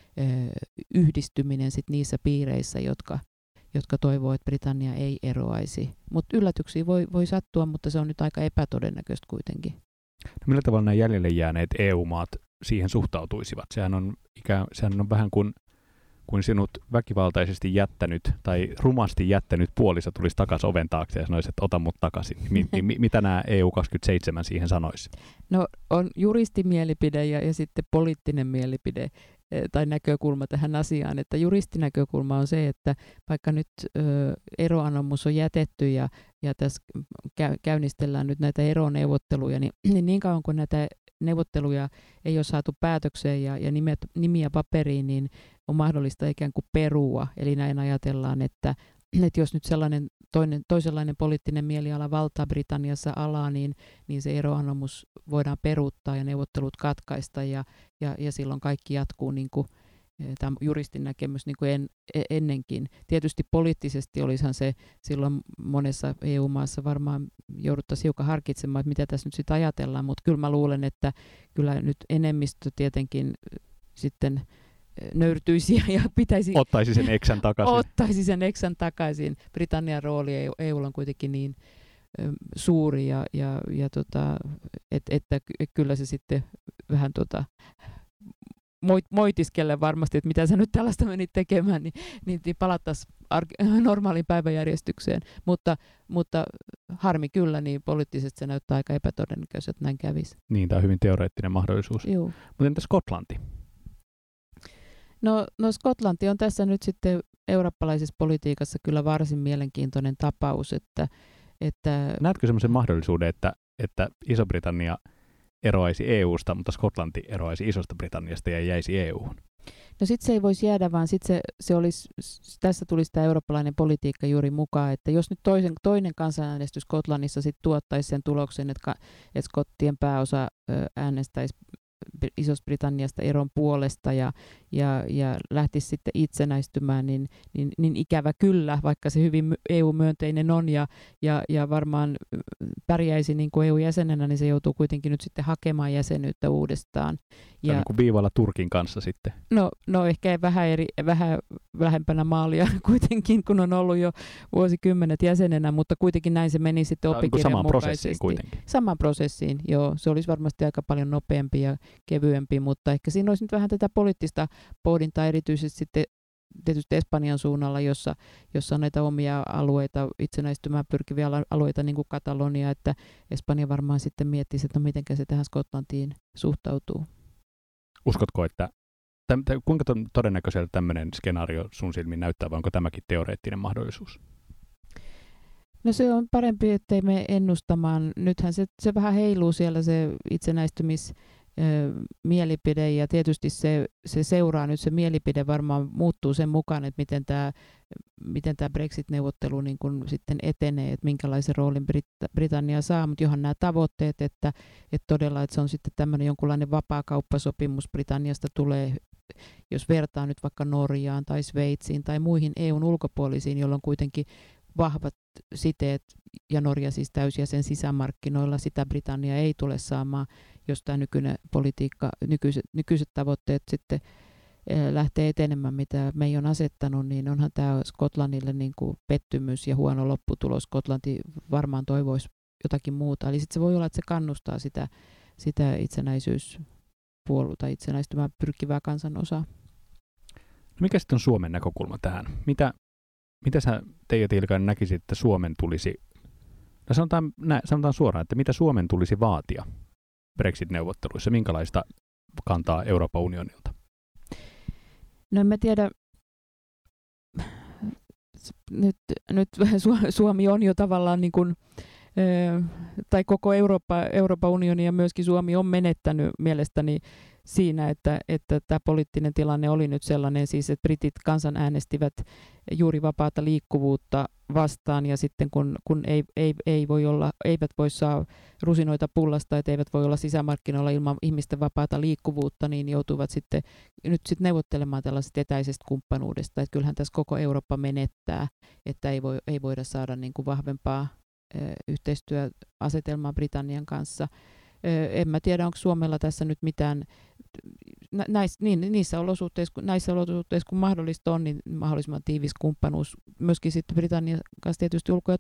yhdistyminen sit niissä piireissä, jotka toivoo, että Britannia ei eroaisi. Mutta yllätyksiä voi sattua, mutta se on nyt aika epätodennäköistä kuitenkin. No millä tavalla nämä jäljelle jääneet EU-maat siihen suhtautuisivat? Sehän on vähän kuin sinut väkivaltaisesti jättänyt tai rumasti jättänyt puoliso tulisi takaisin oven taakse ja sanoisi, että ota mut takaisin. Mitä nämä EU27 siihen sanoisi? No on juristimielipide ja sitten poliittinen mielipide tai näkökulma tähän asiaan, että juristinäkökulma on se, että vaikka nyt eroanomus on jätetty ja tässä käynnistellään nyt näitä eroneuvotteluja, niin kauan kuin näitä neuvotteluja ei ole saatu päätökseen ja nimiä paperiin, niin on mahdollista ikään kuin perua. Eli näin ajatellaan, että jos nyt sellainen toisenlainen poliittinen mieliala valtaa Britanniassa alaa, niin se eroanomus voidaan peruuttaa ja neuvottelut katkaista ja silloin kaikki jatkuu niin kuin tämä juristin näkemys niin kuin ennenkin. Tietysti poliittisesti olisihan se silloin monessa EU-maassa varmaan jouduttaisiin hiukan harkitsemaan, että mitä tässä nyt sitten ajatellaan, mutta kyllä mä luulen, että kyllä nyt enemmistö tietenkin sitten nöyrtyisi ja pitäisi ottaisi sen eksän takaisin. Britannian rooli EUlla on kuitenkin niin suuri että kyllä se sitten vähän moitiskelle varmasti, että mitä sä nyt tällaista menit tekemään, niin palattaisiin normaaliin päiväjärjestykseen. Mutta harmi kyllä, niin poliittisesti se näyttää aika epätodennäköiseltä, että näin kävisi. Niin, tämä on hyvin teoreettinen mahdollisuus. Joo. Mutta entä Skotlanti? No Skotlanti on tässä nyt sitten eurooppalaisessa politiikassa kyllä varsin mielenkiintoinen tapaus, että näetkö semmoisen mahdollisuuden, että Iso-Britannia eroaisi EUsta, mutta Skotlanti eroaisi Isosta Britanniasta ja jäisi EU:hun? No sitten se ei voisi jäädä, vaan sitten se olisi, tässä tulisi tämä eurooppalainen politiikka juuri mukaan, että jos nyt toinen kansanäänestys Skotlannissa sitten tuottaisi sen tuloksen, että skottien pääosa äänestäisi Isosta-Britanniasta eron puolesta ja lähtisi sitten itsenäistymään, niin ikävä kyllä, vaikka se hyvin EU-myönteinen on ja varmaan pärjäisi niin kuin EU-jäsenenä, niin se joutuu kuitenkin nyt sitten hakemaan jäsenyyttä uudestaan. Ja niin kuin viivalla Turkin kanssa sitten. No ehkä vähän lähempänä maalia kuitenkin, kun on ollut jo vuosikymmenet jäsenenä, mutta kuitenkin näin se meni sitten oppikirjan samaan mukaisesti. Prosessiin kuitenkin. Samaan prosessiin, joo. Se olisi varmasti aika paljon nopeampi ja kevyempi, mutta ehkä siinä olisi nyt vähän tätä poliittista pohdintaa erityisesti sitten tietysti Espanjan suunnalla, jossa on näitä omia alueita, itsenäistymään pyrkiviä alueita, niin kuin Katalonia, että Espanja varmaan sitten miettisi, että no miten se tähän Skotlantiin suhtautuu. Uskotko, että kuinka todennäköiseltä tämmöinen skenaario sun silmin näyttää, vai onko tämäkin teoreettinen mahdollisuus? No se on parempi, ettei me ennustamaan. Nythän se vähän heiluu siellä se itsenäistymismielipide ja tietysti se seuraa nyt, se mielipide varmaan muuttuu sen mukaan, että miten tämä Brexit-neuvottelu niin kun sitten etenee, että minkälaisen roolin Britannia saa, mutta johon nämä tavoitteet, että todella, että se on sitten tämmöinen jonkunlainen vapaakauppasopimus Britanniasta tulee, jos vertaa nyt vaikka Norjaan tai Sveitsiin tai muihin EUn ulkopuolisiin, jolloin kuitenkin vahvat siteet ja Norja siis täysjäsen sisämarkkinoilla, sitä Britannia ei tule saamaan, jos tämä nykyinen politiikka, nykyiset tavoitteet sitten lähtee etenemään, mitä me ei on asettanut, niin onhan tämä Skotlannille niin kuin pettymys ja huono lopputulos. Skotlanti varmaan toivoisi jotakin muuta. Eli sitten se voi olla, että se kannustaa sitä tai itsenäistymään pyrkivää kansanosaa. Mikä sitten on Suomen näkökulma tähän? Mitä sä, Teija Tiilikainen, näkisit, että Suomen tulisi, no sanotaan suoraan, että mitä Suomen tulisi vaatia Brexit-neuvotteluissa? Minkälaista kantaa Euroopan unionilta? No en mä tiedä, nyt Suomi on jo tavallaan niin kuin, tai koko Euroopan unioni ja myöskin Suomi on menettänyt mielestäni siinä, että tämä poliittinen tilanne oli nyt sellainen, siis että britit kansanäänestivät juuri vapaata liikkuvuutta vastaan ja sitten kun eivät voi saa rusinoita pullasta, että eivät voi olla sisämarkkinoilla ilman ihmisten vapaata liikkuvuutta, niin joutuvat sitten neuvottelemaan tällaisesta etäisestä kumppanuudesta, että kyllähän tässä koko Eurooppa menettää, että ei voida saada niin kuin vahvempaa yhteistyöasetelmaa Britannian kanssa. En mä tiedä, onko Suomella tässä nyt mitään, näissä olosuhteissa, kun mahdollista on, niin mahdollisimman tiivis kumppanuus myöskin sitten Britannian kanssa tietysti ulko- ja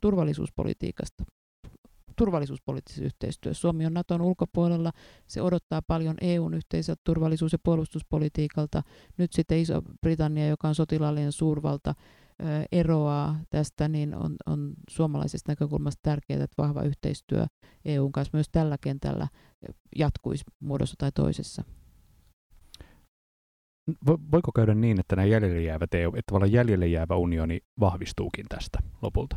turvallisuuspoliittisessa yhteistyössä. Suomi on Naton ulkopuolella, se odottaa paljon EUn yhteiseltä turvallisuus- ja puolustuspolitiikalta. Nyt sitten Iso-Britannia, joka on sotilaallinen suurvalta, eroaa tästä, niin on suomalaisesta näkökulmasta tärkeää, että vahva yhteistyö EUn kanssa myös tällä kentällä jatkuisi muodossa tai toisessa. Voiko käydä niin, että nämä jäljelle jäävät EU, että tavallaan jäljelle jäävä unioni vahvistuukin tästä lopulta?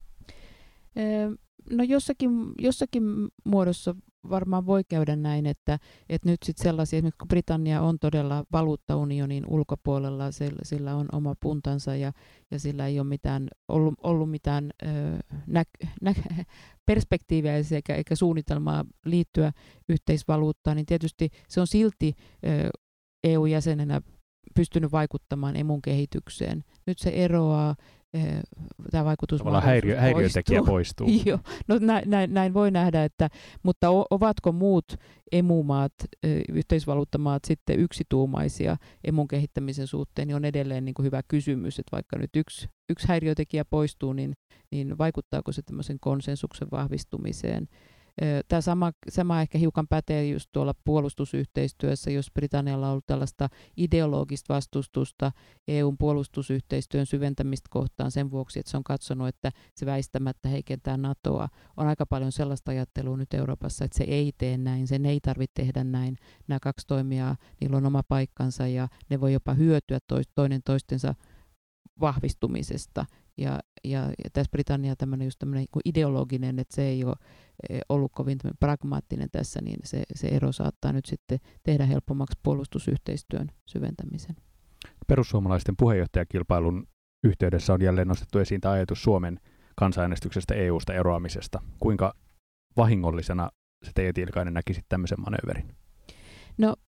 No jossakin muodossa varmaan voi käydä näin, että nyt sitten sellaisia, esimerkiksi kun Britannia on todella valuuttaunionin ulkopuolella, sillä on oma puntansa ja sillä ei ole ollut mitään perspektiiviä eikä suunnitelmaa liittyä yhteisvaluuttaan, niin tietysti se on silti EU-jäsenenä pystynyt vaikuttamaan emun kehitykseen. Nyt se eroaa. Tämä vaikutusmahdollisuus häiriötekijä poistuu. Joo, no näin voi nähdä, mutta ovatko muut emumaat, yhteisvaluuttamaat sitten yksituumaisia emun kehittämisen suhteen, niin on edelleen niin kuin hyvä kysymys, että vaikka nyt yksi häiriötekijä poistuu, niin vaikuttaako se tämmöisen konsensuksen vahvistumiseen? Tämä sama ehkä hiukan pätee just tuolla puolustusyhteistyössä, jos Britannialla on ollut tällaista ideologista vastustusta EUn puolustusyhteistyön syventämistä kohtaan sen vuoksi, että se on katsonut, että se väistämättä heikentää NATOa. On aika paljon sellaista ajattelua nyt Euroopassa, että se ei tee näin, sen ei tarvitse tehdä näin. Nämä kaksi toimijaa, niillä on oma paikkansa ja ne voi jopa hyötyä toinen toistensa vahvistumisesta. Ja tässä Britannia tämmöinen ideologinen, että se ei ole ollut kovin pragmaattinen tässä, niin se ero saattaa nyt sitten tehdä helpommaksi puolustusyhteistyön syventämisen. Perussuomalaisten puheenjohtajakilpailun yhteydessä on jälleen nostettu esiin tämä ajatus Suomen kansanäänestyksestä EUsta eroamisesta. Kuinka vahingollisena se Teija Tiilikainen näkisit tämmöisen manööverin? No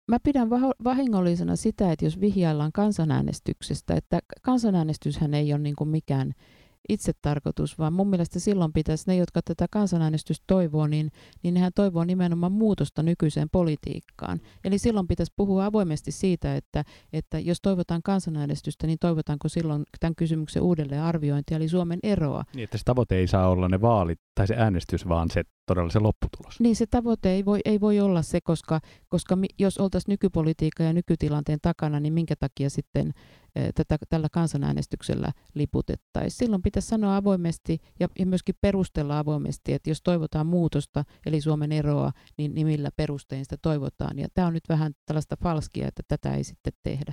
mä pidän vahingollisena sitä, että jos vihjaillaan kansanäänestyksestä, että kansanäänestyshän ei ole niin kuin mikään itsetarkoitus, vaan mun mielestä silloin pitäisi ne, jotka tätä kansanäänestystä toivoo, niin nehän toivoo nimenomaan muutosta nykyiseen politiikkaan. Eli silloin pitäisi puhua avoimesti siitä, että jos toivotaan kansanäänestystä, niin toivotaanko silloin tämän kysymyksen uudelleen arviointia, eli Suomen eroa. Niin, että se tavoite ei saa olla ne vaalit tai se äänestys, vaan se todella se lopputulos. Niin, se tavoite ei voi olla se, koska jos oltaisiin nykypolitiikan ja nykytilanteen takana, niin minkä takia sitten tällä kansanäänestyksellä liputettaisiin. Silloin pitäisi sanoa avoimesti ja myöskin perustella avoimesti, että jos toivotaan muutosta, eli Suomen eroa, niin millä perustein sitä toivotaan. Ja tämä on nyt vähän tällaista falskia, että tätä ei sitten tehdä.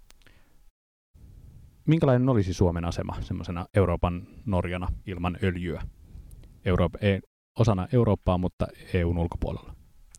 Minkälainen olisi Suomen asema semmoisena Euroopan Norjana ilman öljyä? Osana Eurooppaa, mutta EUn ulkopuolella.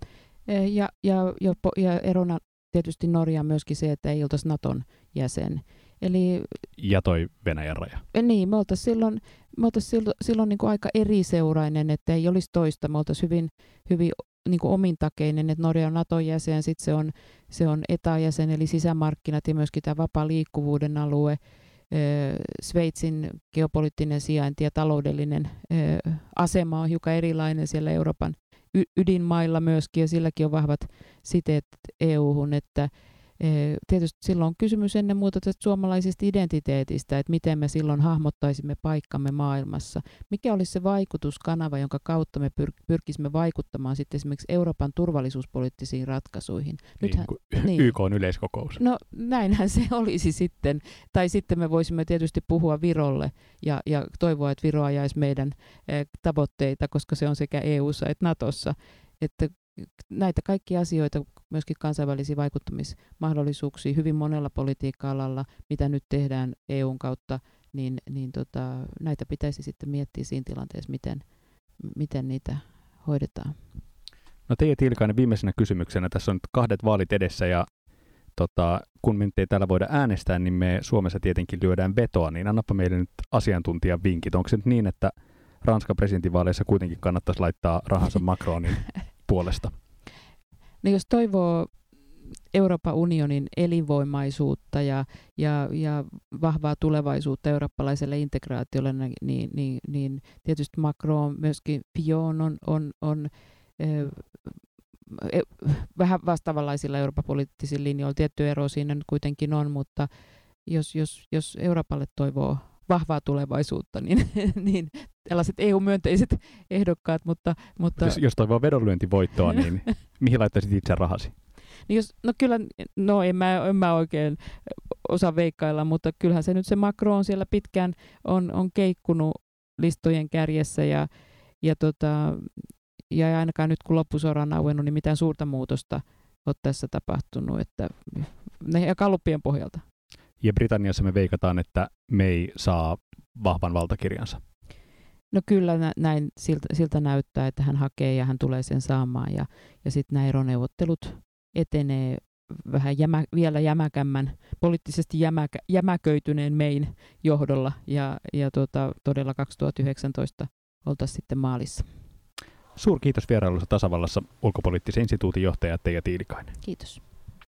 Ja erona tietysti Norja myöskin se, että ei oltaisi Naton jäsen. Eli, ja toi Venäjän raja. Niin, me oltaisiin silloin niin kuin aika eriseurainen, että ei olisi toista. Me oltaisiin hyvin niin kuin omintakeinen, että Norja on Naton jäsen, sitten se on ETA-jäsen, eli sisämarkkinat ja myöskin tämä vapaa liikkuvuuden alue, Sveitsin geopoliittinen sijainti ja taloudellinen asema on hiukan erilainen siellä Euroopan ydinmailla myöskin, ja silläkin on vahvat siteet EU-hun, että tietysti silloin on kysymys ennen muuta tästä suomalaisesta identiteetistä, että miten me silloin hahmottaisimme paikkamme maailmassa. Mikä olisi se vaikutuskanava, jonka kautta me pyrkisimme vaikuttamaan sitten esimerkiksi Euroopan turvallisuuspoliittisiin ratkaisuihin. Niin, YK on yleiskokous. No näinhän se olisi sitten. Tai sitten me voisimme tietysti puhua Virolle ja toivoa, että Viro ajaisi meidän tavoitteita, koska se on sekä EU:ssa että Natossa. Että näitä kaikkia asioita, myöskin kansainvälisiä vaikuttamismahdollisuuksia hyvin monella politiikka-alalla, mitä nyt tehdään EUn kautta, niin näitä pitäisi sitten miettiä siinä tilanteessa, miten niitä hoidetaan. No Teija Tiilikainen, viimeisenä kysymyksenä. Tässä on nyt 2 vaalit edessä ja kun me ei täällä voida äänestää, niin me Suomessa tietenkin lyödään vetoa, niin annapa meille nyt asiantuntijan vinkit. Onko se nyt niin, että Ranskan presidentinvaaleissa kuitenkin kannattaisi laittaa rahansa Macronin puolesta? No jos toivoo Euroopan unionin elinvoimaisuutta ja vahvaa tulevaisuutta eurooppalaiselle integraatiolle, niin tietysti Macron, myöskin Fillon on vähän vastaavanlaisilla Euroopan poliittisilla linjoilla. Tietty ero siinä nyt kuitenkin on, mutta jos Euroopalle toivoo vahvaa tulevaisuutta, niin tällaiset EU-myönteiset ehdokkaat, mutta jos toivoo vedonlyöntivoittoa, niin mihin laittaisit itse rahasi? En mä oikein osaa veikkailla, mutta kyllähän se nyt se Macron siellä pitkään on keikkunut listojen kärjessä ja ainakaan nyt kun loppusora on auennut, niin mitään suurta muutosta ole tässä tapahtunut, että ja gallupien pohjalta. Ja Britanniassa me veikataan, että May saa vahvan valtakirjansa. No kyllä näin siltä näyttää, että hän hakee ja hän tulee sen saamaan. Ja sitten nämä eroneuvottelut etenee vähän vielä jämäkämmän, poliittisesti jämäköityneen Mayn johdolla. Ja todella 2019 oltaisiin sitten maalissa. Suurkiitos vierailusta tasavallassa ulkopoliittisen instituutin johtaja Teija Tiilikainen. Kiitos.